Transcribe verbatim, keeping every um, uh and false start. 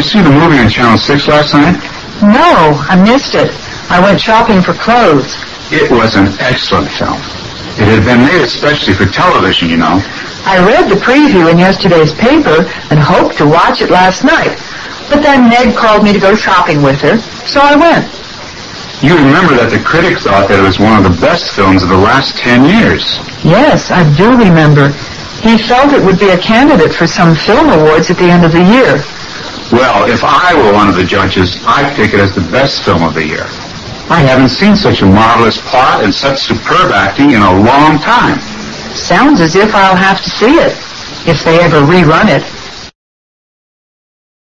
see the movie on Channel six last night? No, I missed it. I went shopping for clothes. It was an excellent film. It had been made especially for television, you know. I read the preview in yesterday's paper and hoped to watch it last night. But then Ned called me to go shopping with her, so I went. You remember that the critic thought that it was one of the best films of the last ten years. Yes, I do remember. He felt it would be a candidate for some film awards at the end of the year. Well, if I were one of the judges, I'd pick it as the best film of the year. I haven't seen such a marvelous plot and such superb acting in a long time. Sounds as if I'll have to see it, if they ever rerun it.